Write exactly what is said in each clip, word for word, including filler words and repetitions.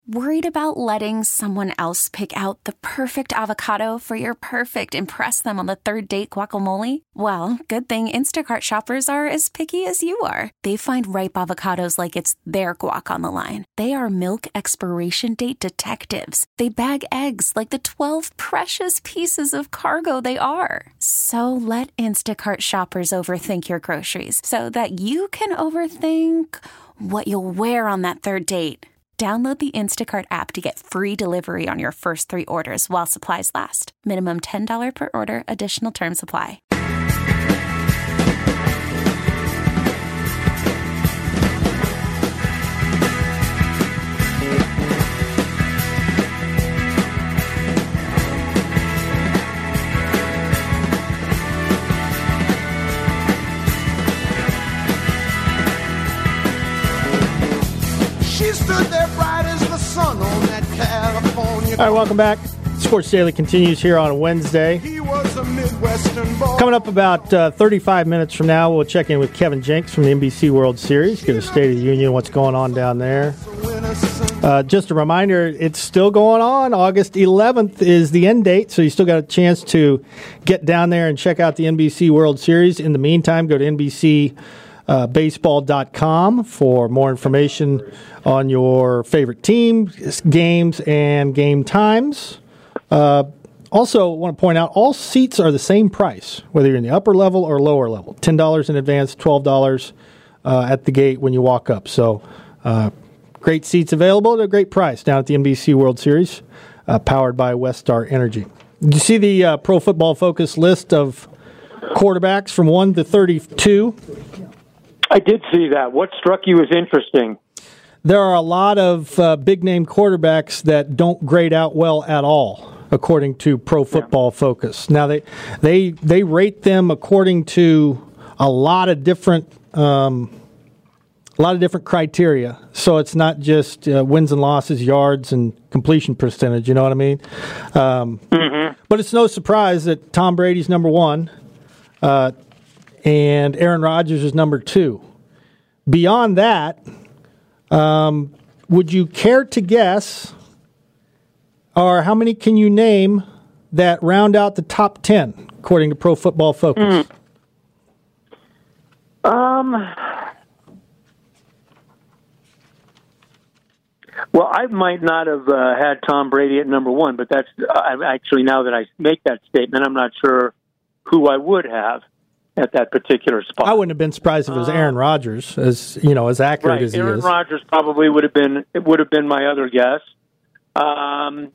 Worried about letting someone else pick out the perfect avocado for your perfect impress them on the third date guacamole? Well, good thing Instacart shoppers are as picky as you are. They find ripe avocados like it's their guac on the line. They are milk expiration date detectives. They bag eggs like the twelve precious pieces of cargo they are. So let Instacart shoppers overthink your groceries so that you can overthink what you'll wear on that third date. Download the Instacart app to get free delivery on your first three orders while supplies last. Minimum ten dollars per order. Additional terms apply. She stood there bright as the sun on that California. All right, welcome back. Sports Daily continues here on a Wednesday. He was a Midwestern boy. Coming up about uh, thirty-five minutes from now, we'll check in with Kevin Jenks from the N B C World Series, get a State of the Union, what's going on down there. Uh, just a reminder, it's still going on. August eleventh is the end date, so you still got a chance to get down there and check out the N B C World Series. In the meantime, go to N B C baseball dot com for more information on your favorite teams, games, and game times. Uh, also, want to point out, all seats are the same price, whether you're in the upper level or lower level. ten dollars in advance, twelve dollars uh, at the gate when you walk up. So, uh, great seats available at a great price down at the N B C World Series, uh, powered by Westar Energy. Did you see the uh, Pro Football Focus list of quarterbacks from one to thirty-two? I did see that. What struck you as interesting? There are a lot of uh, big-name quarterbacks that don't grade out well at all, according to Pro Football yeah. Focus. Now, they they they rate them according to a lot of different um, a lot of different criteria. So it's not just uh, wins and losses, yards, and completion percentage. You know what I mean? Um, mm-hmm. But it's no surprise that Tom Brady's number one. Uh, and Aaron Rodgers is number two. Beyond that, um, would you care to guess, or how many can you name that round out the top ten, according to Pro Football Focus? Mm. Um. Well, I might not have uh, had Tom Brady at number one, but that's uh, actually, now that I make that statement, I'm not sure who I would have at that particular spot. I wouldn't have been surprised if it was Aaron Rodgers, as you know, as accurate right. as he Aaron is. Aaron Rodgers probably would have been it would have been my other guess. Um,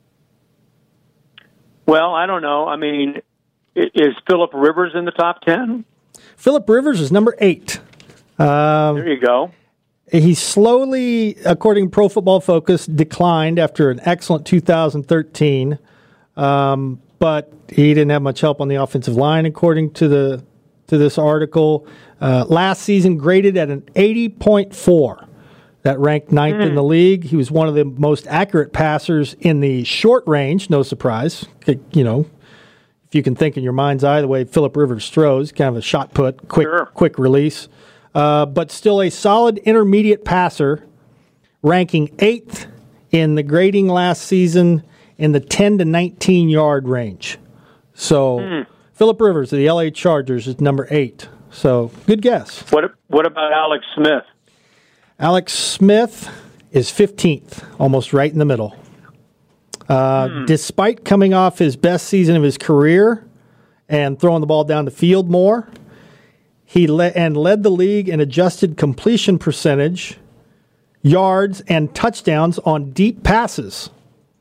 well, I don't know. I mean, is Phillip Rivers in the top ten? Phillip Rivers is number eight. Um, there you go. He slowly, according to Pro Football Focus, declined after an excellent two thousand thirteen, um, but he didn't have much help on the offensive line, according to the to this article. Uh, last season graded at an eighty point four. That ranked ninth mm. in the league. He was one of the most accurate passers in the short range, no surprise. You know, if you can think in your mind's eye the way Phillip Rivers throws, kind of a shot put, quick, sure. quick release. Uh, but still a solid intermediate passer, ranking eighth in the grading last season in the ten to nineteen yard range. So mm. Phillip Rivers of the L A Chargers is number eight. So good guess. What What about Alex Smith? Alex Smith is fifteenth, almost right in the middle. Uh, mm. Despite coming off his best season of his career and throwing the ball down the field more, he led and led the league in adjusted completion percentage, yards, and touchdowns on deep passes.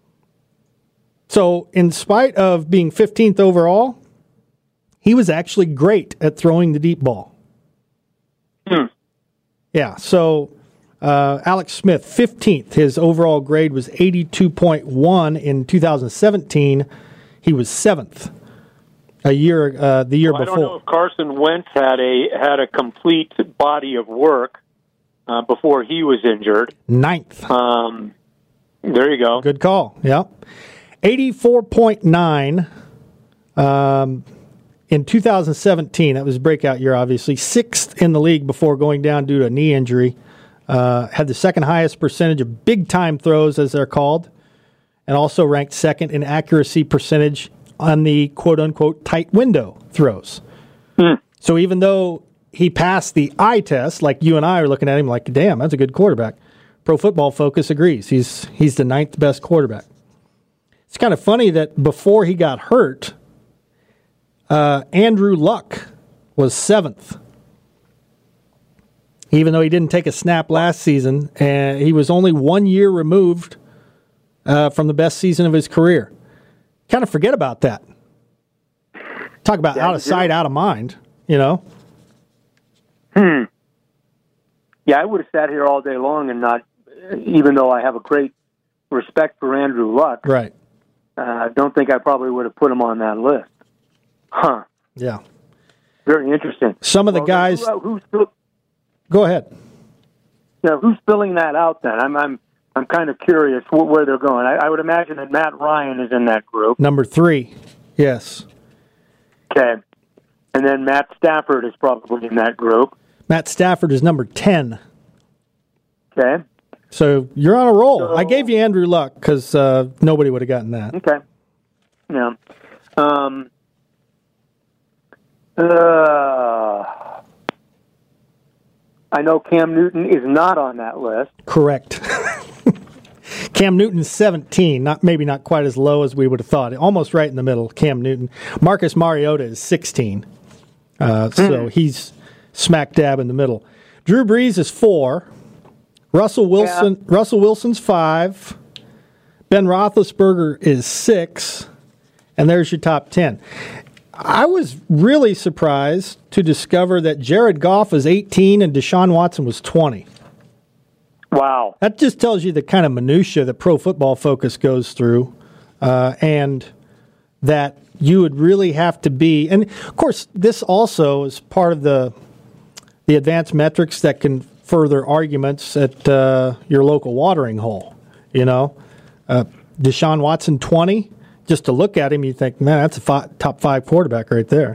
So, in spite of being fifteenth overall, he was actually great at throwing the deep ball. Hmm. Yeah, so uh, Alex Smith, fifteenth. His overall grade was eighty-two point one in two thousand seventeen. He was seventh a year uh, the year well, before. I don't know if Carson Wentz had a had a complete body of work uh, before he was injured. Ninth. Um, there you go. Good call. Yep. eighty-four point nine um, in two thousand seventeen. That was a breakout year, obviously. Sixth in the league before going down due to a knee injury Uh, had the second highest percentage of big-time throws, as they're called, and also ranked second in accuracy percentage on the quote-unquote tight window throws. Mm. So even though he passed the eye test, like you and I are looking at him like, damn, that's a good quarterback, Pro Football Focus agrees. He's he's the ninth best quarterback. It's kind of funny that before he got hurt, uh, Andrew Luck was seventh. Even though he didn't take a snap last season, and he was only one year removed uh, from the best season of his career. Kind of forget about that. Talk about yeah, out of sight, out of mind, you know? Hmm. Yeah, I would have sat here all day long and not, even though I have a great respect for Andrew Luck. Right. I uh, don't think I probably would have put him on that list. Huh. Yeah. Very interesting. Some of the well, guys... Who, who's still... Go ahead. Yeah, who's filling that out then? I'm I'm I'm kind of curious wh- where they're going. I, I would imagine that Matt Ryan is in that group. Number three, yes. Okay, and then Matt Stafford is probably in that group. Matt Stafford is number ten. Okay. So you're on a roll. So, I gave you Andrew Luck because uh, nobody would have gotten that. Okay. Yeah. Um. Uh. I know Cam Newton is not on that list. Correct. Cam Newton's seventeen, not maybe not quite as low as we would have thought. Almost right in the middle, Cam Newton. Marcus Mariota is sixteen. Uh, mm. So he's smack dab in the middle. Drew Brees is four. Russell Wilson yeah. Russell Wilson's five. Ben Roethlisberger is six. And there's your top ten. I was really surprised to discover that Jared Goff was eighteen and Deshaun Watson was twenty. Wow. That just tells you the kind of minutia that Pro Football Focus goes through, uh, and that you would really have to be. And, of course, this also is part of the the advanced metrics that can further arguments at uh, your local watering hole. You know, uh, Deshaun Watson, twenty. Just to look at him, you think, man, that's a five, top five quarterback right there.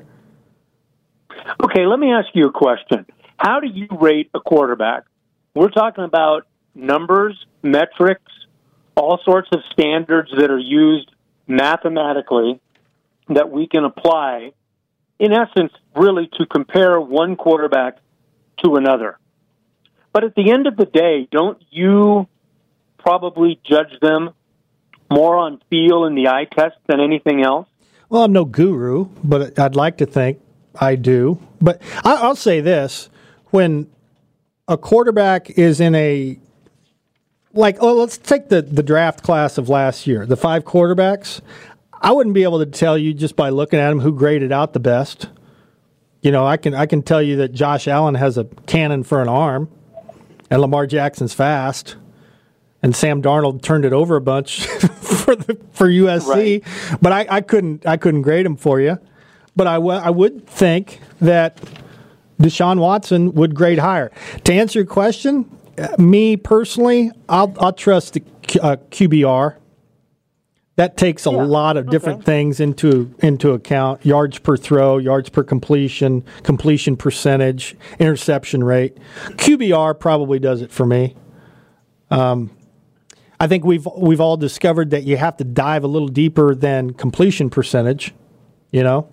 Okay, let me ask you a question. How do you rate a quarterback? We're talking about numbers, metrics, all sorts of standards that are used mathematically that we can apply, in essence, really to compare one quarterback to another. But at the end of the day, don't you probably judge them more on feel and the eye test than anything else? Well, I'm no guru, but I'd like to think I do. But I'll say this. When a quarterback is in a, like, oh, let's take the, the draft class of last year, the five quarterbacks, I wouldn't be able to tell you just by looking at them who graded out the best. You know, I can I can tell you that Josh Allen has a cannon for an arm, and Lamar Jackson's fast. And Sam Darnold turned it over a bunch for the, for U S C, right. But I, I couldn't I couldn't grade him for you. But I, w- I would think that Deshaun Watson would grade higher. To answer your question, uh, me personally, I'll I'll trust the Q, uh, Q B R. That takes a yeah. lot of different okay. things into into account: yards per throw, yards per completion, completion percentage, interception rate. Q B R probably does it for me. Um. I think we've we've all discovered that you have to dive a little deeper than completion percentage, you know.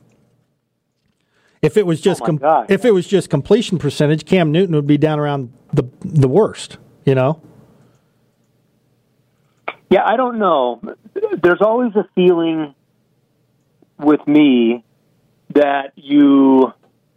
If it was just oh com- God, if yeah. it was just completion percentage, Cam Newton would be down around the the worst, you know. Yeah, I don't know. There's always a feeling with me that you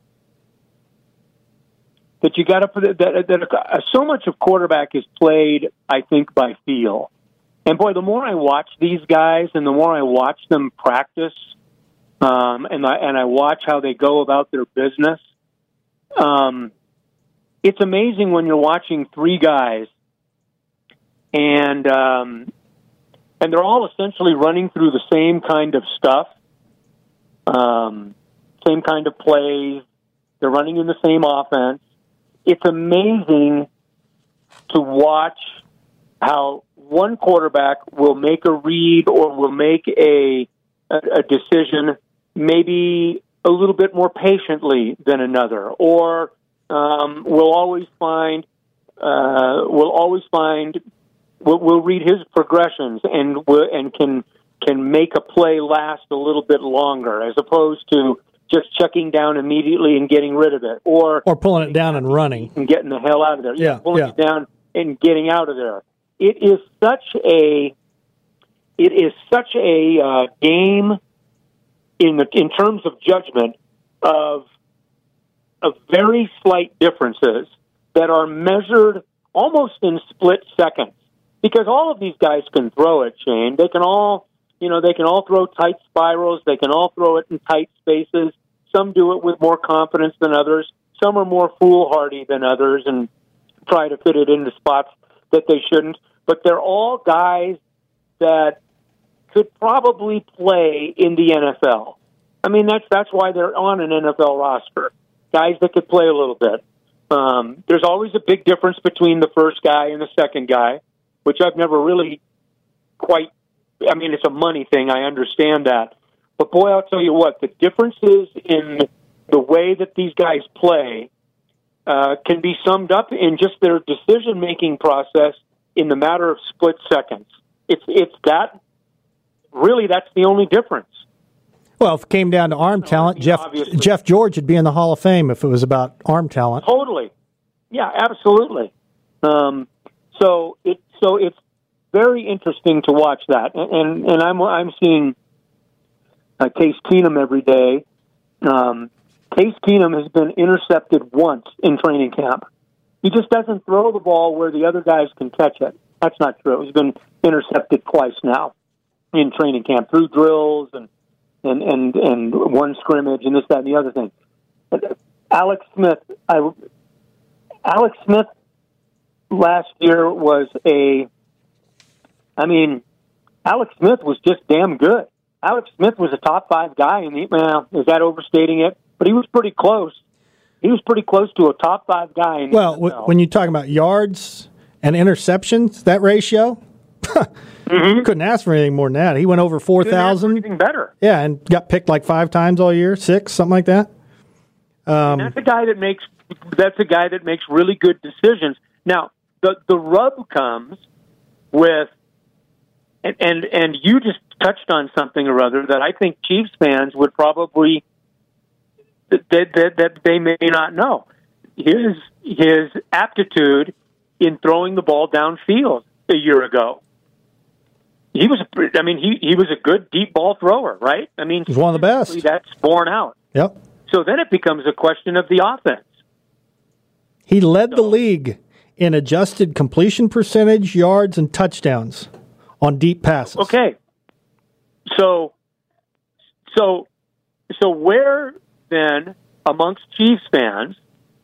that you got to put it, that, that uh, so much of quarterback is played, I think, by feel. And boy, the more I watch these guys, and the more I watch them practice, um, and I and I watch how they go about their business, um, it's amazing when you're watching three guys, and um, and they're all essentially running through the same kind of stuff, um, same kind of plays. They're running in the same offense. It's amazing to watch how one quarterback will make a read or will make a, a, a decision maybe a little bit more patiently than another, or um, will always find uh, will always find will will read his progressions and will, and can can make a play last a little bit longer, as opposed to just checking down immediately and getting rid of it, or or pulling it down and running and getting the hell out of there. Yeah, pulling yeah. it down and getting out of there. It is such a it is such a uh, game in the in terms of judgment of of very slight differences that are measured almost in split seconds, because all of these guys can throw it, Shane. They can all, you know, they can all throw tight spirals. They can all throw it in tight spaces. Some do it with more confidence than others. Some are more foolhardy than others and try to fit it into spots that they shouldn't. But they're all guys that could probably play in the N F L. I mean, that's that's why they're on an N F L roster. Guys that could play a little bit. Um, there's always a big difference between the first guy and the second guy, which I've never really quite, I mean, it's a money thing, I understand that. But boy, I'll tell you what, the differences in the way that these guys play uh, can be summed up in just their decision-making process in the matter of split seconds. It's, it's that, really, that's the only difference. Well, if it came down to arm talent, Jeff Obviously. Jeff George would be in the Hall of Fame if it was about arm talent. Totally. Yeah, absolutely. Um, so it so it's very interesting to watch that, and and, and I'm I'm seeing uh, Case Keenum every day. Um, Case Keenum has been intercepted once in training camp. He just doesn't throw the ball where the other guys can catch it. That's not true. He's been intercepted twice now in training camp through drills and. And, and and one scrimmage and this, that, and the other thing. Alex Smith, I, Alex Smith last year was a, I mean, Alex Smith was just damn good. Alex Smith was a top five guy, and he, well, is that overstating it? But he was pretty close. He was pretty close to a top five guy. In well, the N F L. w- when you talk about yards and interceptions, that ratio, mm-hmm. couldn't ask for anything more than that. He went over four thousand. Anything better. Yeah, and got picked like five times all year, six, something like that. Um, that's a guy that makes that's a guy that makes really good decisions. Now, the the rub comes with, and and, and you just touched on something or other that I think Chiefs fans would probably that that, that they may not know. His his aptitude in throwing the ball downfield a year ago. He was, a, I mean, he, he was a good deep ball thrower, right? I mean, he's one of the best. That's borne out. Yep. So then it becomes a question of the offense. He led so, the league in adjusted completion percentage, yards, and touchdowns on deep passes. Okay. So, so, so where then amongst Chiefs fans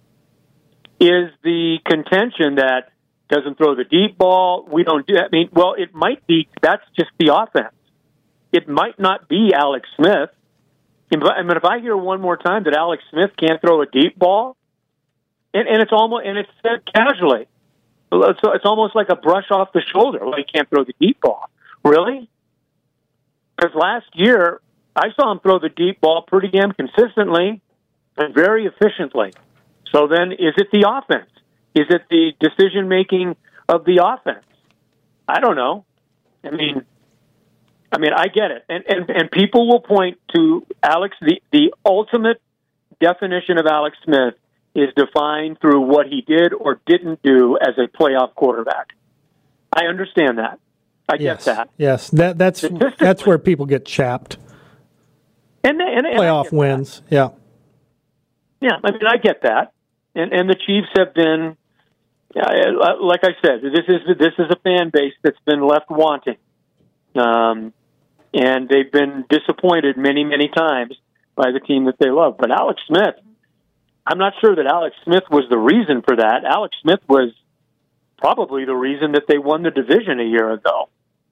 is the contention that doesn't throw the deep ball? We don't do that. I mean, well, it might be that's just the offense. It might not be Alex Smith. I mean, if I hear one more time that Alex Smith can't throw a deep ball, and, and it's almost and it's said casually, so it's almost like a brush off the shoulder. Well, he can't throw the deep ball, really? Because last year I saw him throw the deep ball pretty damn consistently and very efficiently. So then, is it the offense? Is it the decision-making of the offense? I don't know. I mean, I mean, I get it. And, and, and people will point to Alex, the, the ultimate definition of Alex Smith is defined through what he did or didn't do as a playoff quarterback. I understand that. I yes. get that. Yes, that, that's that's where people get chapped. And, and, and playoff wins, that. yeah. Yeah, I mean, I get that. And, and the Chiefs have been, uh, like I said, this is this is a fan base that's been left wanting, um, and they've been disappointed many, many times by the team that they love. But Alex Smith, I'm not sure that Alex Smith was the reason for that. Alex Smith was probably the reason that they won the division a year ago.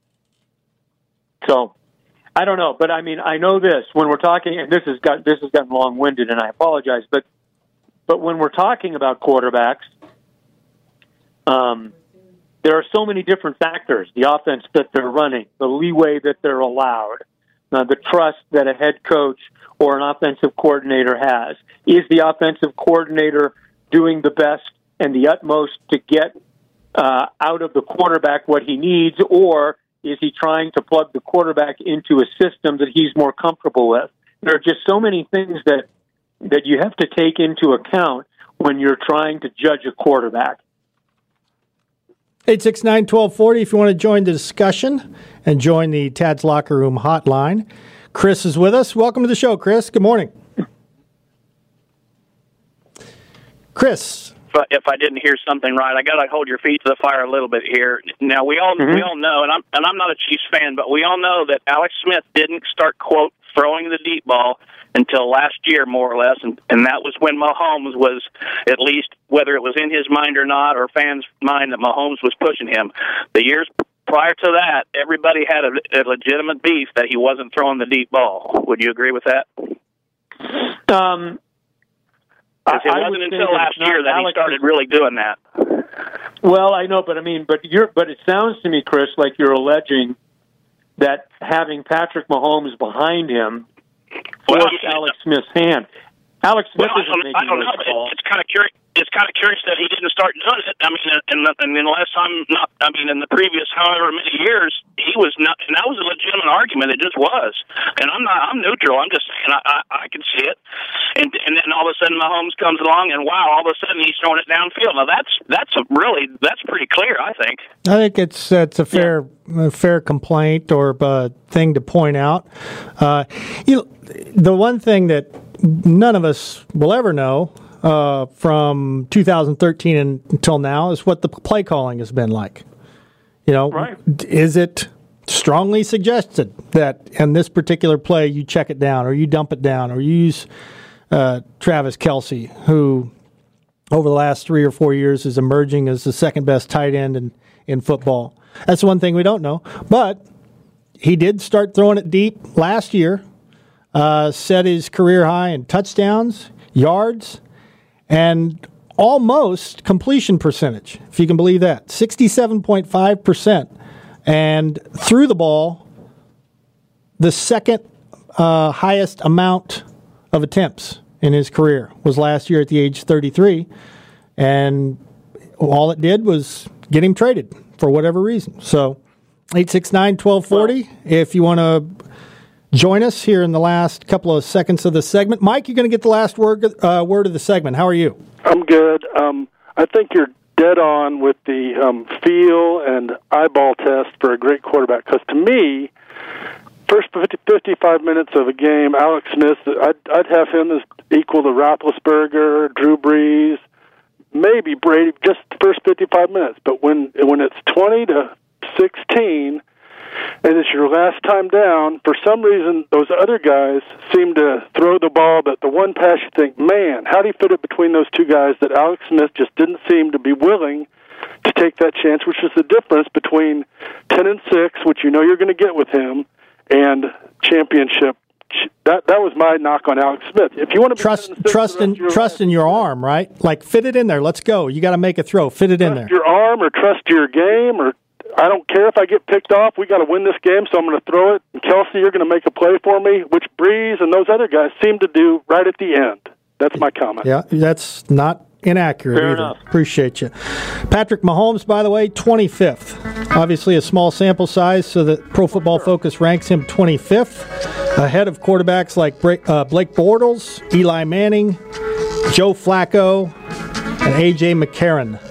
So I don't know, but I mean, I know this when we're talking, and this has got this has gotten long-winded, and I apologize, but. But when we're talking about quarterbacks, um, there are so many different factors. The offense that they're running, the leeway that they're allowed, uh, the trust that a head coach or an offensive coordinator has. Is the offensive coordinator doing the best and the utmost to get uh, out of the quarterback what he needs, or is he trying to plug the quarterback into a system that he's more comfortable with? There are just so many things that that you have to take into account when you're trying to judge a quarterback. eight six nine, one two four zero if you want to join the discussion and join the Tad's Locker Room hotline. Chris is with us. Welcome to the show, Chris. Good morning. Chris. If I, if I didn't hear something right, I got to hold your feet to the fire a little bit here. Now, we all mm-hmm. we all know, and I'm and I'm not a Chiefs fan, but we all know that Alex Smith didn't start, quote, throwing the deep ball until last year, more or less, and, and that was when Mahomes was, at least, whether it was in his mind or not, or fans' mind, that Mahomes was pushing him. The years prior to that, everybody had a, a legitimate beef that he wasn't throwing the deep ball. Would you agree with that? Um, it wasn't until last year that Alex he started really doing that. Well, I know, but I mean, but you're, but it sounds to me, Chris, like you're alleging that having Patrick Mahomes behind him forced well, I mean, Alex Smith's hand. Alex Smith well, isn't making I don't know. It, it's kind of curious. It's kind of curious that he didn't start doing it. I mean, and and the last time, not. I mean, in the previous however many years, he was not, and that was a legitimate argument. It just was. And I'm not. I'm neutral. I'm just saying I, I, I can see it. And and then all of a sudden, Mahomes comes along, and wow, all of a sudden he's throwing it downfield. Now that's that's a really that's pretty clear. I think. I think it's it's a fair yeah. a fair complaint or uh, thing to point out. Uh, you know, the one thing that none of us will ever know uh, from two thousand thirteen and until now is what the play calling has been like. You know, right. Is it strongly suggested that in this particular play you check it down or you dump it down or you use uh, Travis Kelce, who over the last three or four years is emerging as the second best tight end in, in football? That's one thing we don't know. But he did start throwing it deep last year. Uh, set his career high in touchdowns, yards, and almost completion percentage, if you can believe that, sixty-seven point five percent. And threw the ball the second uh, highest amount of attempts in his career was last year at the age thirty-three. And all it did was get him traded for whatever reason. So eight six nine, one two four zero if you want to join us here in the last couple of seconds of the segment. Mike, you're going to get the last word uh, word of the segment. How are you? I'm good. Um, I think you're dead on with the um, feel and eyeball test for a great quarterback. Because to me, first fifty, fifty-five minutes of a game, Alex Smith, I'd, I'd have him as equal to Roethlisberger, Drew Brees, maybe Brady, just the first fifty-five minutes. But when when it's twenty to sixteen, and it's your last time down, for some reason, those other guys seem to throw the ball, but the one pass you think, man, how do you fit it between those two guys that Alex Smith just didn't seem to be willing to take that chance, which is the difference between ten and six, which you know you're going to get with him, and championship. That that was my knock on Alex Smith. If you want to trust trust in trust life, in your arm, right? Like fit it in there. Let's go. You got to make a throw. Fit it in there. Your arm, or trust your game, or I don't care if I get picked off. We got to win this game, so I'm going to throw it. And Kelce, you're going to make a play for me, which Breeze and those other guys seem to do right at the end. That's my comment. Yeah, that's not inaccurate Fair either. Enough. Appreciate you. Patrick Mahomes, by the way, twenty-fifth. Obviously a small sample size, so that Pro Football Focus ranks him twenty-fifth, ahead of quarterbacks like Blake Bortles, Eli Manning, Joe Flacco, and A J McCarron.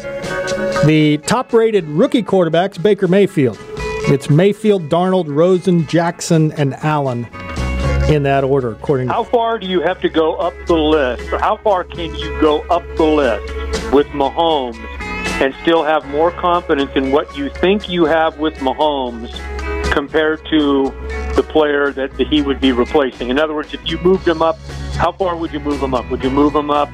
The top-rated rookie quarterbacks, Baker Mayfield. It's Mayfield, Darnold, Rosen, Jackson, and Allen in that order, according to... How far do you have to go up the list? Or how far can you go up the list with Mahomes and still have more confidence in what you think you have with Mahomes compared to the player that he would be replacing? In other words, if you moved him up, how far would you move him up? Would you move him up...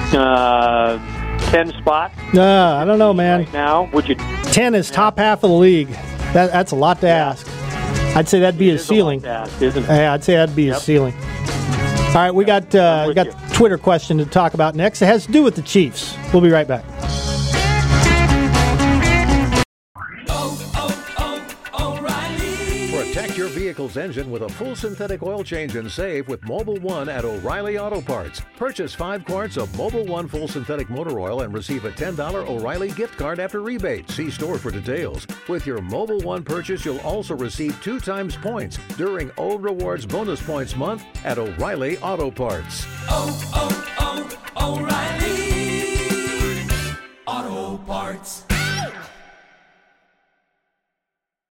Uh, ten spots? Uh, I don't know, man. Right now, would you? ten is yeah. top half of the league. That, that's a lot to yeah. ask. I'd say that'd be his ceiling. Ask, isn't it? Yeah, I'd say that'd be yep. his ceiling. All right, we yep. got uh, we got the Twitter question to talk about next. It has to do with the Chiefs. We'll be right back. Oh, oh, oh, O'Reilly Protect your vehicle's engine with a full synthetic oil change and save with Mobil one at O'Reilly Auto Parts. Purchase five quarts of Mobil one full synthetic motor oil and receive a ten dollars O'Reilly gift card after rebate. See store for details. With your Mobil one purchase, you'll also receive two times points during O Rewards Bonus Points Month at O'Reilly Auto Parts. Oh, oh, oh, O'Reilly Auto Parts.